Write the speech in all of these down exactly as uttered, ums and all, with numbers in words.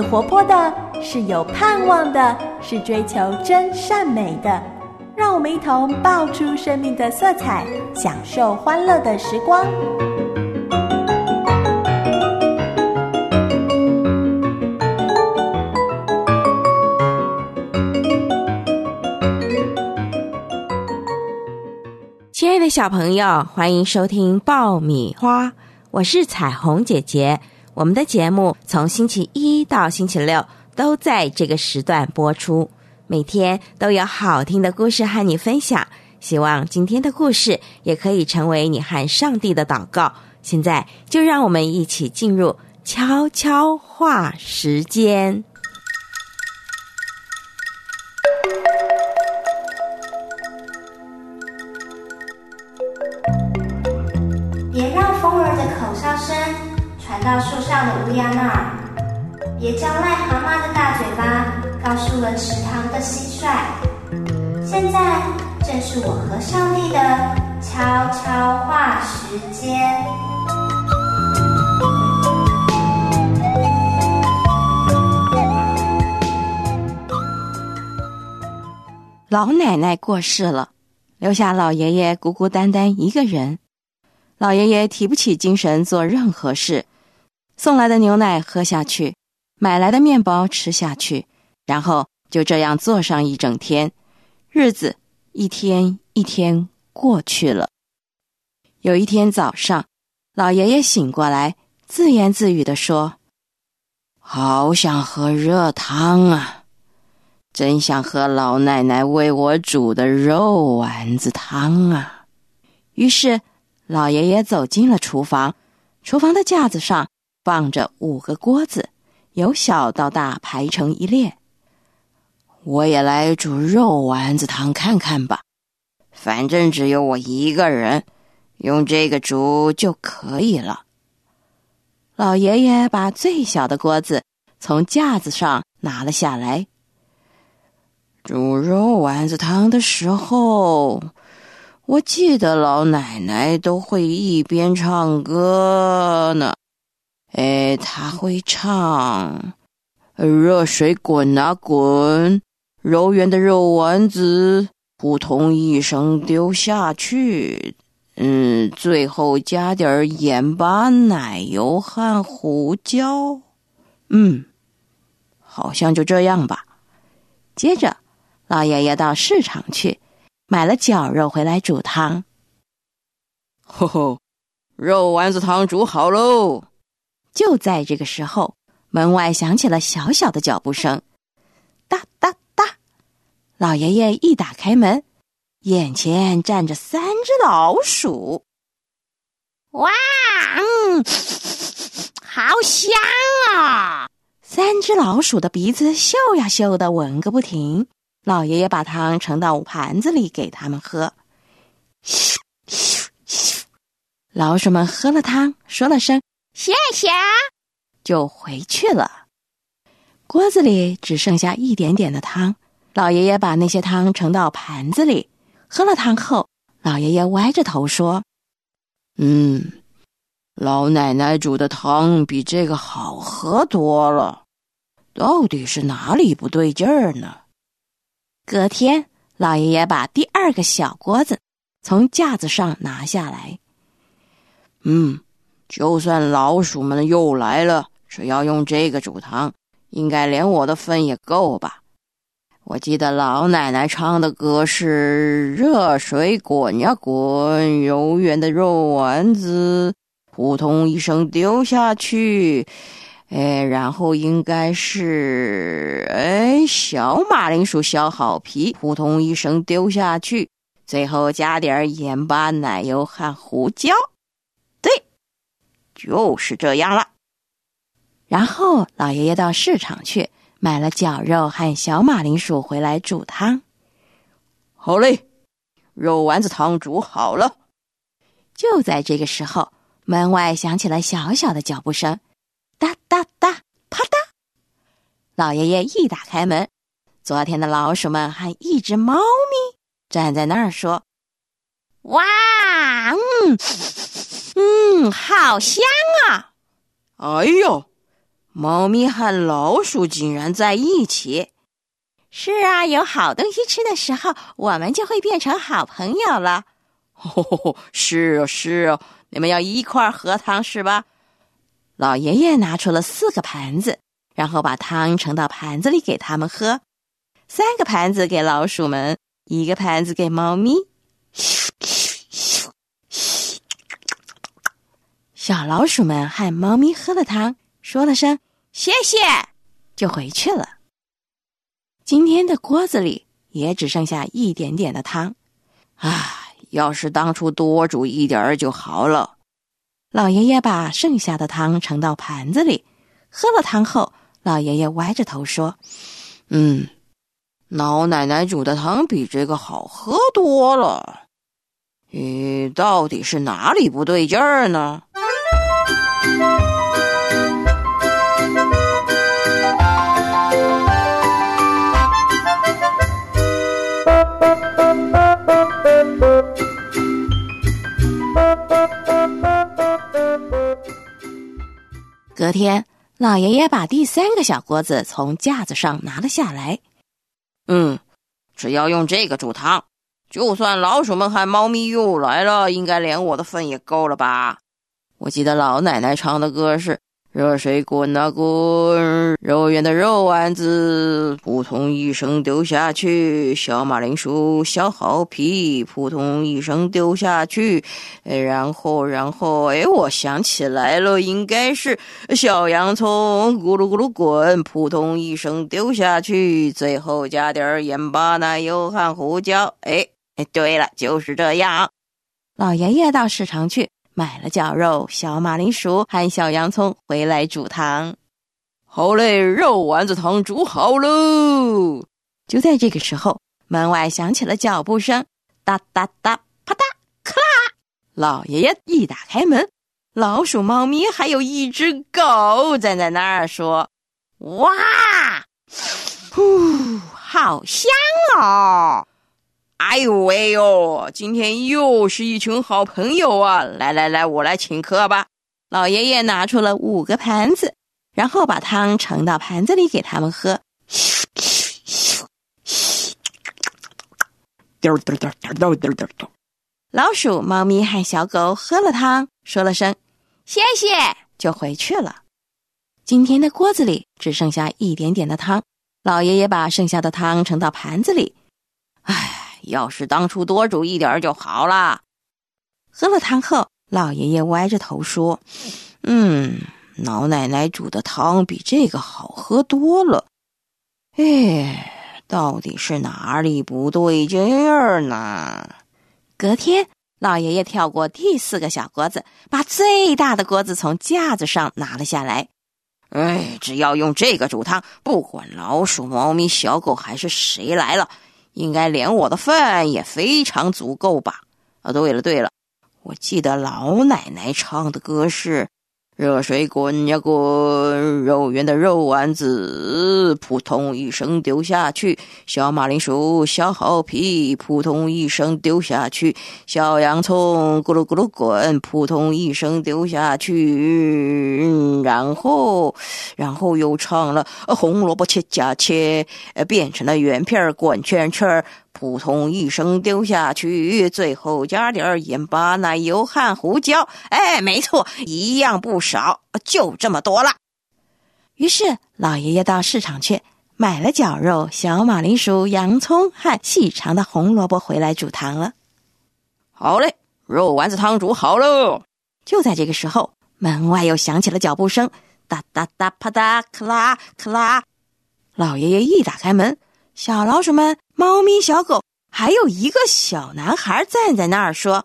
活泼的，是有盼望的，是追求真善美的。让我们一同爆出生命的色彩，享受欢乐的时光。 亲爱的小朋友，欢迎收听爆米花，我是彩虹姐姐。我们的节目从星期一到星期六都在这个时段播出，每天都有好听的故事和你分享。希望今天的故事也可以成为你和上帝的祷告。现在就让我们一起进入悄悄话时间。 别让风儿的口哨声传到树上的乌鸦那儿，别叫癞蛤蟆的大嘴巴告诉了池塘的蟋蟀。现在正是我和上帝的悄悄话时间。 老奶奶过世了，留下老爷爷孤孤单单一个人。老爷爷提不起精神做任何事，送来的牛奶喝下去，买来的面包吃下去，然后就这样坐上一整天，日子一天一天过去了。有一天早上，老爷爷醒过来，自言自语地说：好想喝热汤啊，真想喝老奶奶为我煮的肉丸子汤啊。于是老爷爷走进了厨房，厨房的架子上放着五个锅子，由小到大排成一列。我也来煮肉丸子汤看看吧，反正只有我一个人，用这个煮就可以了。老爷爷把最小的锅子从架子上拿了下来。煮肉丸子汤的时候，我记得老奶奶都会一边唱歌呢。哎，她会唱热水滚啊滚，柔圆的肉丸子扑通一声丢下去，嗯，最后加点盐巴、奶油和胡椒。嗯，好像就这样吧。接着老爷爷到市场去，买了绞肉回来煮汤。吼吼，肉丸子汤煮好喽！就在这个时候，门外响起了小小的脚步声，哒哒哒。老爷爷一打开门，眼前站着三只老鼠。哇，嗯，好香啊！三只老鼠的鼻子嗅呀嗅的闻个不停。老爷爷把汤盛到盘子里给他们喝。咻咻咻，老鼠们喝了汤，说了声谢谢，就回去了。锅子里只剩下一点点的汤，老爷爷把那些汤盛到盘子里。喝了汤后，老爷爷歪着头说：嗯，老奶奶煮的汤比这个好喝多了，到底是哪里不对劲儿呢？隔天，老爷爷把第二个小锅子从架子上拿下来。嗯，就算老鼠们又来了，只要用这个煮汤，应该连我的份也够吧。我记得老奶奶唱的歌是热水滚呀滚，柔圆的肉丸子扑通一声丢下去，哎，然后应该是哎，小马铃薯削好皮，扑通一声丢下去，最后加点盐巴、奶油和胡椒。对，就是这样了。然后老爷爷到市场去，买了绞肉和小马铃薯回来煮汤。好嘞，肉丸子汤煮好了。就在这个时候，门外响起了小小的脚步声，哒哒哒，啪嗒。老爷爷一打开门，昨天的老鼠们和一只猫咪站在那儿说：哇，嗯嗯，好香啊！哎呦， 猫咪和老鼠竟然在一起。 是啊，有好东西吃的时候，我们就会变成好朋友了。 哦，是啊是啊，你们要一块喝汤是吧？老爷爷拿出了四个盘子，然后把汤盛到盘子里给他们喝。三个盘子给老鼠们，一个盘子给猫咪。小老鼠们和猫咪喝了汤，说了声谢谢，就回去了。今天的锅子里也只剩下一点点的汤，啊，要是当初多煮一点就好了。老爷爷把剩下的汤盛到盘子里，喝了汤后，老爷爷歪着头说：嗯，老奶奶煮的汤比这个好喝多了。咦，到底是哪里不对劲儿呢？隔天，老爷爷把第三个小锅子从架子上拿了下来。嗯，只要用这个煮汤，就算老鼠们和猫咪又来了，应该连我的份也够了吧？我记得老奶奶唱的歌是热水滚啊滚，肉圆的肉丸子扑通一声丢下去，小马铃薯削好皮扑通一声丢下去，然后然后哎，我想起来了，应该是小洋葱咕噜咕噜滚扑通一声丢下去，最后加点盐巴奶油和胡椒。哎哎，对了，就是这样。老爷爷到市场去买了绞肉、小马铃薯和小洋葱回来煮汤。好嘞，肉丸子汤煮好喽！就在这个时候，门外响起了脚步声，哒哒哒，啪嗒，咔啦！老爷爷一打开门，老鼠、猫咪还有一只狗站在那儿说：哇，呼，好香哦！哎呦喂哟，今天又是一群好朋友啊！来来来，我来请客吧。老爷爷拿出了五个盘子，然后把汤盛到盘子里给他们喝。老鼠、猫咪和小狗喝了汤，说了声谢谢，就回去了。今天的锅子里只剩下一点点的汤，老爷爷把剩下的汤盛到盘子里。唉，要是当初多煮一点就好了。喝了汤后，老爷爷歪着头说：嗯，老奶奶煮的汤比这个好喝多了。哎，到底是哪里不对劲儿呢？隔天，老爷爷跳过第四个小锅子，把最大的锅子从架子上拿了下来。哎，只要用这个煮汤，不管老鼠、猫咪、小狗还是谁来了，应该连我的份也非常足够吧？啊，对了对了，我记得老奶奶唱的歌是热水滚呀滚，肉圆的肉丸子扑通一声丢下去，小马铃薯削好皮扑通一声丢下去，小洋葱咕噜咕噜滚扑通一声丢下去，然后然后又唱了红萝卜切加切变成了圆片滚圈圈扑通一声丢下去，最后加点盐巴奶油和胡椒。哎，没错，一样不少，就这么多了。于是老爷爷到市场去买了绞肉、小马铃薯、洋葱和细长的红萝卜回来煮汤了。好嘞，肉丸子汤煮好喽。就在这个时候，门外又响起了脚步声，哒哒哒，啪嗒，咔啦咔啦。老爷爷一打开门，小老鼠们、猫咪、小狗还有一个小男孩站在那儿说：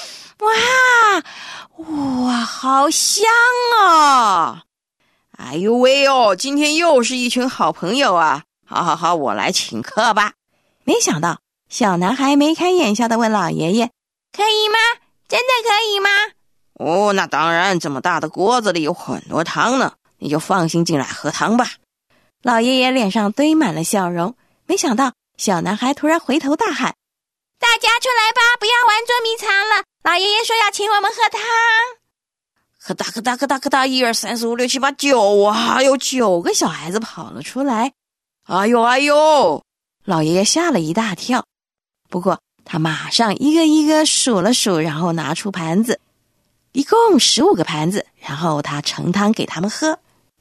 哇哇，好香哦！哎呦喂哦，今天又是一群好朋友啊！好好好，我来请客吧。没想到小男孩眉开眼笑地问老爷爷：可以吗？真的可以吗？哦，那当然，这么大的锅子里有很多汤呢，你就放心进来喝汤吧。老爷爷脸上堆满了笑容，没想到小男孩突然回头大喊：大家出来吧，不要玩捉迷藏了，老爷爷说要请我们喝汤。 咯哒咯哒咯哒咯哒，一二三四五六七八九，哇，有九个小孩子跑了出来。哎呦哎呦，老爷爷吓了一大跳。不过他马上一个一个数了数，然后拿出盘子，一共十五个盘子，然后他盛汤给他们喝。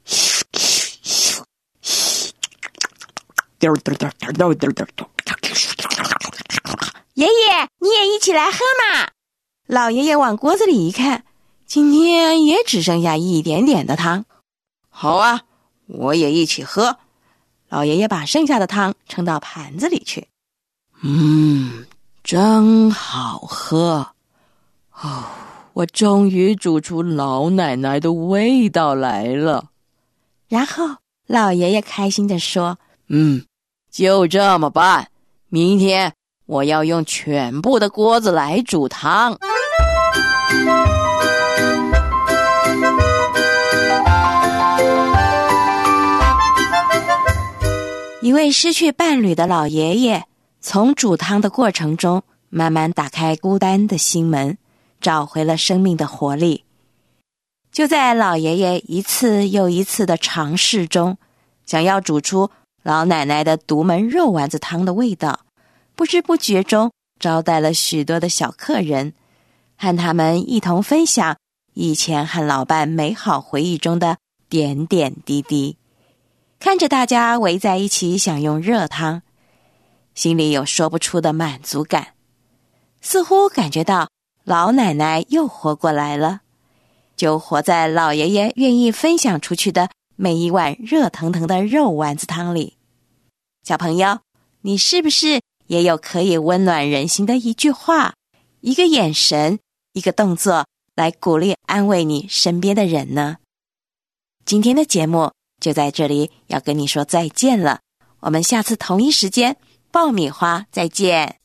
爷爷，你也一起来喝嘛！ 老爷爷往锅子里一看，今天也只剩下一点点的汤。好啊，我也一起喝。老爷爷把剩下的汤盛到盘子里去。嗯，真好喝。哦，我终于煮出老奶奶的味道来了。然后老爷爷开心地说，嗯，就这么办，明天我要用全部的锅子来煮汤。一位失去伴侣的老爷爷，从煮汤的过程中慢慢打开孤单的心门，找回了生命的活力。就在老爷爷一次又一次的尝试中，想要煮出老奶奶的独门肉丸子汤的味道，不知不觉中招待了许多的小客人，和他们一同分享以前和老伴美好回忆中的点点滴滴。看着大家围在一起享用热汤，心里有说不出的满足感，似乎感觉到老奶奶又活过来了，就活在老爷爷愿意分享出去的每一碗热腾腾的肉丸子汤里。小朋友，你是不是也有可以温暖人心的一句话，一个眼神，一个动作，来鼓励安慰你身边的人呢？今天的节目就在这里要跟你说再见了，我们下次同一时间爆米花再见。